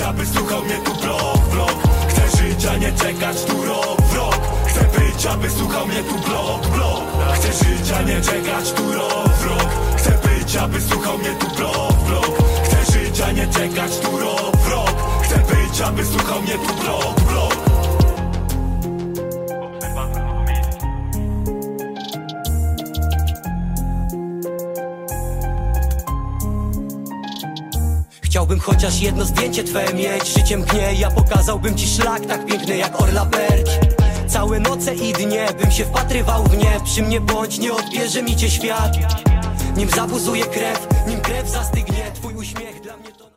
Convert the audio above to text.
aby słuchał mnie tu blok. Chcę żyć, a nie czekać tu rok w rok. Chcę być, aby słuchał mnie tu blok. Chcę żyć, a nie czekać tu rok w rok. Chcę być, aby słuchał mnie tu blok. Chcę żyć, a nie czekać tu rok w rok. Chcę być, aby słuchał mnie tu blok. Chciałbym chociaż jedno zdjęcie twoje mieć. Życie mknie, ja pokazałbym ci szlak tak piękny jak orla berg. Całe noce i dnie bym się wpatrywał w nie. Przy mnie bądź, nie odbierze mi cię świat. Nim zabuzuje krew, nim krew zastygnie.